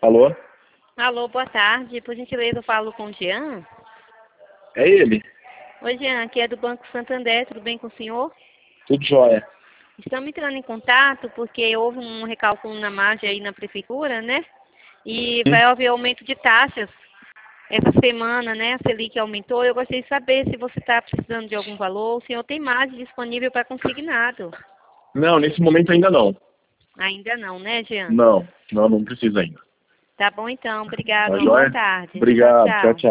Alô? Alô, boa tarde. Por gentileza, eu falo com o Jean. É ele? Oi, Jean, aqui é do Banco Santander. Tudo bem com o senhor? Tudo jóia. Estamos entrando em contato porque houve um recálculo na margem aí na prefeitura, né? E vai haver aumento de taxas essa semana, né? A Selic aumentou. Eu gostaria de saber se você está precisando de algum valor. O senhor tem margem disponível para consignado? Não, nesse momento ainda não. Ainda não, né, Jean? Não precisa ainda. Tá bom então. Obrigada. Tá Uma boa jóia? tarde. Tchau, Obrigado. Tchau, tchau. tchau.